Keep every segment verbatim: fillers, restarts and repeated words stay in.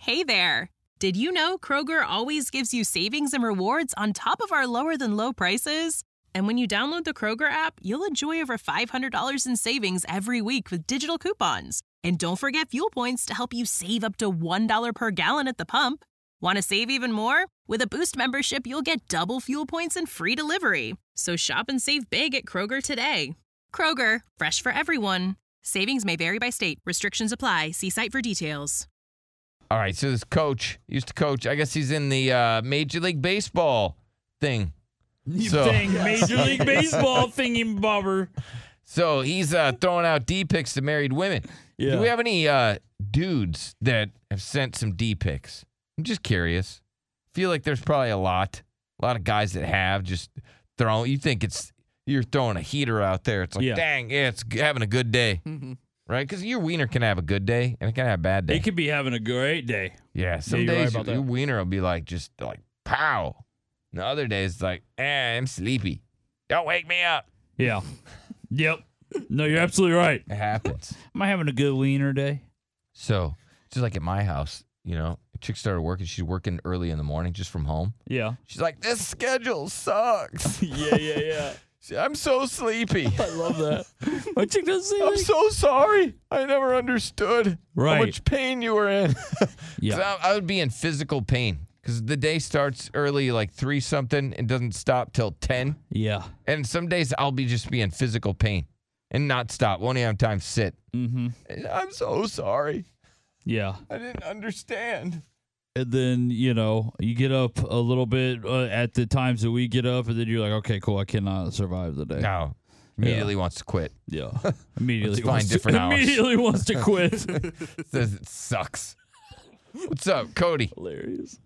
Hey there! Did you know Kroger always gives you savings and rewards on top of our lower-than-low prices? And when you download the Kroger app, you'll enjoy over five hundred dollars in savings every week with digital coupons. And don't forget fuel points to help you save up to one dollar per gallon at the pump. Want to save even more? With a Boost membership, you'll get double fuel points and free delivery. So shop and save big at Kroger today. Kroger, fresh for everyone. Savings may vary by state. Restrictions apply. See site for details. All right, so this coach used to coach. I guess he's in the uh, Major League Baseball thing. So. Thing, Major League Baseball thingy bobber. So he's uh, throwing out D pics to married women. Yeah. Do we have any uh, dudes that have sent some D pics? I'm just curious. Feel like there's probably a lot, a lot of guys that have just thrown. You think it's you're throwing a heater out there? It's like, yeah. dang, yeah, it's having a good day. Mm-hmm. Right? Because your wiener can have a good day and it can have a bad day. It could be having a great day. Yeah, some yeah, days right your, your wiener will be like, just like, pow. And the other days, it's like, eh, I'm sleepy. Don't wake me up. Yeah. Yep. No, you're absolutely right. It happens. Am I having a good wiener day? So, just like at my house, you know, a chick started working. She's working early in the morning just from home. Yeah. She's like, this schedule sucks. yeah, yeah, yeah. I'm so sleepy. I love that. My chick doesn't say I'm like... so sorry. I never understood right. how much pain you were in. yeah. I, I would be in physical pain because the day starts early, like three something, and doesn't stop till ten. Yeah. And some days I'll be just be in physical pain and not stop. Won't even have time to sit. Mm-hmm. And I'm so sorry. Yeah. I didn't understand. And then, you know, you get up a little bit uh, at the times that we get up, and then you're like, okay, cool, I cannot survive the day. No. Immediately yeah. wants to quit. Yeah. Immediately Let's wants find to, different hours. Immediately wants to quit. Says it sucks. What's up, Cody? Hilarious.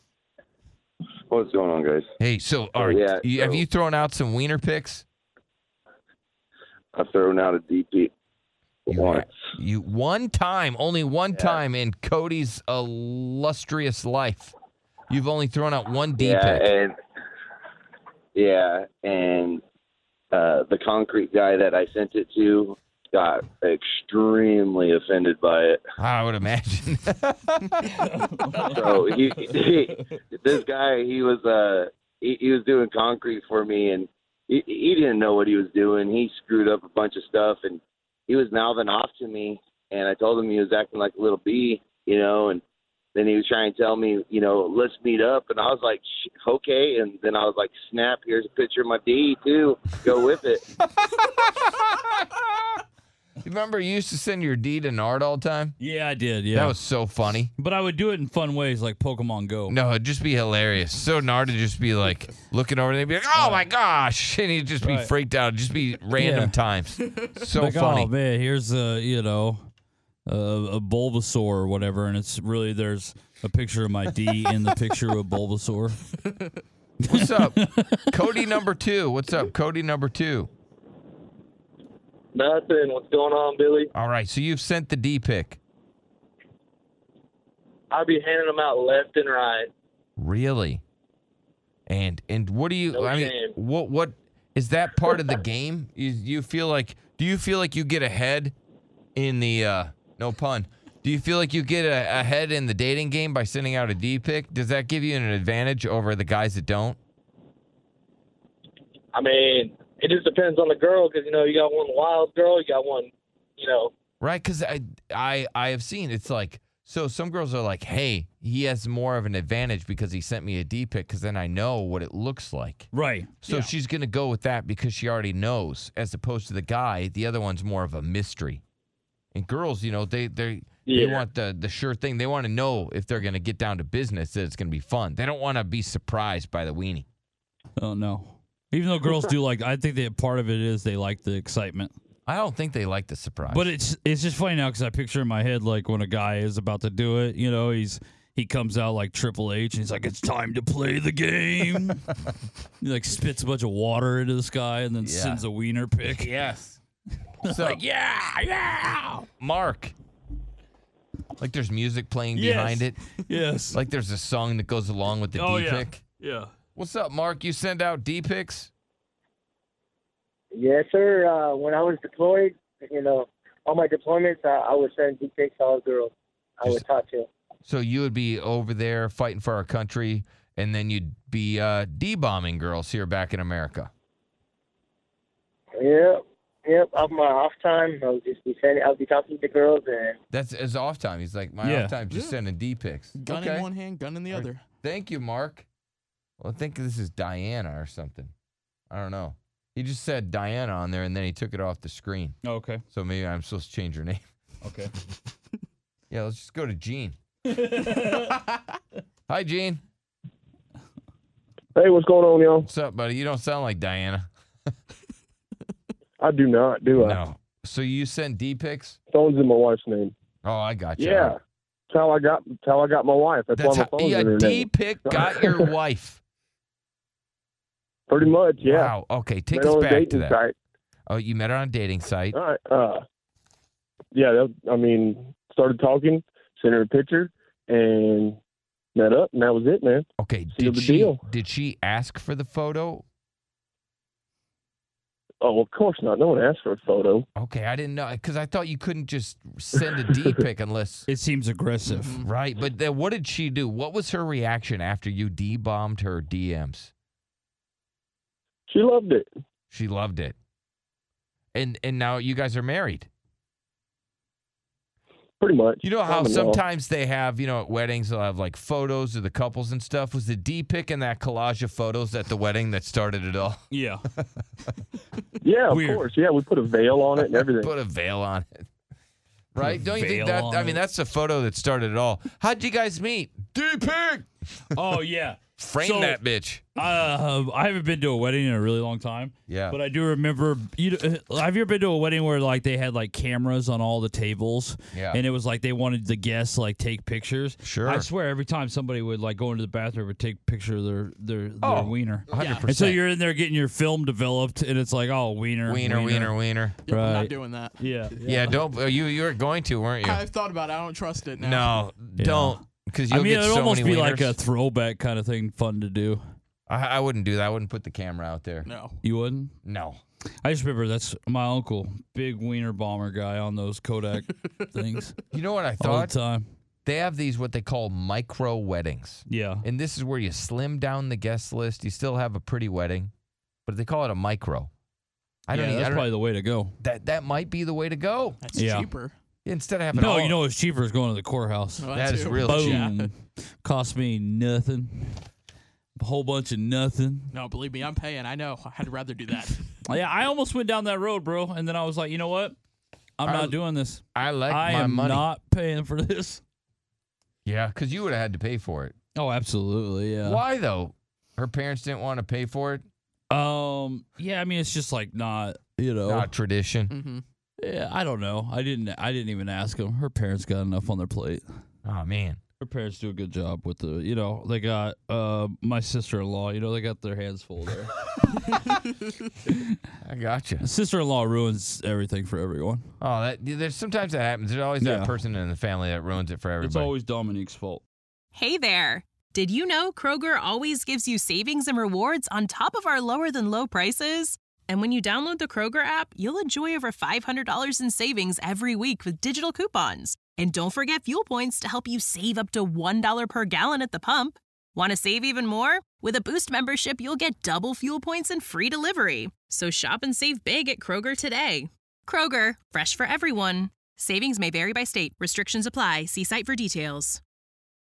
What's going on, guys? Hey, so, all right, yeah, you, so have you thrown out some wiener pics? I've thrown out a D P once. You one time, only one yeah. time in Cody's illustrious life. You've only thrown out one D yeah, pic. And, yeah, and uh, the concrete guy that I sent it to got extremely offended by it. I would imagine. so he, he, this guy, he was uh, he, he was doing concrete for me, and he, he didn't know what he was doing. He screwed up a bunch of stuff, and he was mouthing off to me, and I told him he was acting like a little bee, you know, and then he was trying to tell me, you know, let's meet up, and I was like, okay, and then I was like, snap, here's a picture of my D, too, go with it. You remember you used to send your D to Nard all the time? Yeah, I did, yeah. That was so funny. But I would do it in fun ways like Pokemon Go. No, it'd just be hilarious. So Nard would just be like looking over and they'd be like, oh my gosh. And he'd just be right. freaked out. It'd just be random yeah. times. So like, funny. Oh, man, here's, a, you know, a, a Bulbasaur or whatever. And it's really, there's a picture of my D in the picture of Bulbasaur. What's up? Cody number two. What's up, Cody number two? Nothing. What's going on, Billy? All right, so you've sent the D pic. I'll be handing them out left and right. Really? And and what do you? No I mean, shame. what what is that part of the game? You you feel like? Do you feel like you get ahead in the? Uh, no pun. Do you feel like you get a, ahead in the dating game by sending out a D pic? Does that give you an advantage over the guys that don't? I mean, it just depends on the girl because, you know, you got one wild girl, you got one, you know. Right, because I, I, I have seen it's like, so some girls are like, hey, he has more of an advantage because he sent me a D pic because then I know what it looks like. Right. So yeah. she's going to go with that because she already knows, as opposed to the guy, the other one's more of a mystery. And girls, you know, they they yeah. they want the, the sure thing. They want to know if they're going to get down to business that it's going to be fun. They don't want to be surprised by the weenie. Oh, no. Even though girls do like, I think that part of it is they like the excitement. I don't think they like the surprise. But it's it's just funny now because I picture in my head like when a guy is about to do it, you know, he's he comes out like Triple H and he's like, it's time to play the game. He like spits a bunch of water into the sky and then yeah. sends a wiener pic. Yes. So like, yeah, yeah. Mark. Like there's music playing yes. behind it. Yes. Like there's a song that goes along with the oh, D yeah. pic. Yeah. What's up, Mark? You send out D pics? Yes, sir. Uh, when I was deployed, you know, all my deployments, I, I would send D pics to all girls I would talk to. So you would be over there fighting for our country, and then you'd be uh, de-bombing girls here back in America. Yep, yep. On my off time, I'll just be sending. I'll be talking to girls, and That's his off time. He's like, my Yeah. off time just Yeah. sending D pics. Gun okay. in one hand, gun in the other. Thank you, Mark. Well, I think this is Diana or something. I don't know. He just said Diana on there, and then he took it off the screen. Okay. So maybe I'm supposed to change her name. Okay. Yeah, let's just go to Gene. Hi, Gene. Hey, what's going on, y'all? What's up, buddy? You don't sound like Diana. I do not, do I? No. So you send D pics? Phone's in my wife's name. Oh, I got you. Yeah. That's how I got. That's how I got my wife. That's, That's why how, my phone's yeah, in her D name. pic got your wife. Pretty much, yeah. Wow. Okay, take Met us on a back to dating that. site. Oh, you met her on a dating site. All right. Uh, yeah. That, I mean, started talking, sent her a picture, and met up, and that was it, man. Okay. Sealed Did the she deal. did she ask for the photo? Oh, of course not. No one asked for a photo. Okay, I didn't know because I thought you couldn't just send a D pic unless. It seems aggressive. Mhm. Right, but then what did she do? What was her reaction after you de-bombed her D Ms? She loved it. She loved it. And and now you guys are married. Pretty much. You know how On and off. sometimes they have, you know, at weddings they'll have like photos of the couples and stuff. Was the D pic and that collage of photos at the wedding that started it all? Yeah. Yeah, of Weird. course. Yeah, we put a veil on it and everything. Put a veil on it. Right? a Don't you think veil that? on I mean, it. that's the photo that started it all. How'd you guys meet? D pic. Oh yeah. Frame So- that bitch. Uh, I haven't been to a wedding in a really long time. Yeah. But I do remember. You uh, have you ever been to a wedding where like they had like cameras on all the tables? Yeah. And it was like they wanted the guests to, like take pictures. Sure. I swear, every time somebody would like go into the bathroom and take a picture of their their, their Oh, wiener. one hundred percent. And so you're in there getting your film developed, and it's like, oh, wiener, wiener, wiener, wiener. Yep, I'm Right. not doing that. Yeah. Yeah, don't. uh, You you were going to, weren't you? I've thought about it. I don't trust it now. No, Yeah. don't. Because I you'll mean, get it'd so almost many be like a wieners. throwback kind of thing, fun to do. I, I wouldn't do that. I wouldn't put the camera out there. No. You wouldn't? No. I just remember that's my uncle, big wiener bomber guy on those Kodak things You know what I all the thought? time. They have these what they call micro weddings. Yeah. And this is where you slim down the guest list. You still have a pretty wedding, but they call it a micro. I don't yeah, even, that's I don't, probably the way to go. that that might be the way to go. That's Yeah. cheaper. Instead of having No, all, you know what's cheaper is going to the courthouse. Well, That is too. real Boom. Yeah. Cost me nothing. A whole bunch of nothing. No, believe me, I'm paying. I know. I'd rather do that. Yeah, I almost went down that road, bro, and then I was like, you know what? I'm I- not doing this. I like I my am money. not paying for this. Yeah, because you would have had to pay for it. Oh, absolutely, yeah. Why though? Her parents didn't want to pay for it. Um, yeah, I mean, it's just like not, you know. Not tradition. Mm-hmm. Yeah, I don't know. I didn't. I didn't even ask them. Her parents got enough on their plate. Oh man. Her parents do a good job with the, you know, they got uh my sister-in-law. You know, they got their hands full there. I gotcha. Sister-in-law ruins everything for everyone. Oh, that there's sometimes that happens. There's always Yeah. that person in the family that ruins it for everybody. It's always Dominique's fault. Hey there! Did you know Kroger always gives you savings and rewards on top of our lower than low prices? And when you download the Kroger app, you'll enjoy over five hundred dollars in savings every week with digital coupons. And don't forget fuel points to help you save up to one dollar per gallon at the pump. Want to save even more? With a Boost membership, you'll get double fuel points and free delivery. So shop and save big at Kroger today. Kroger, fresh for everyone. Savings may vary by state. Restrictions apply. See site for details.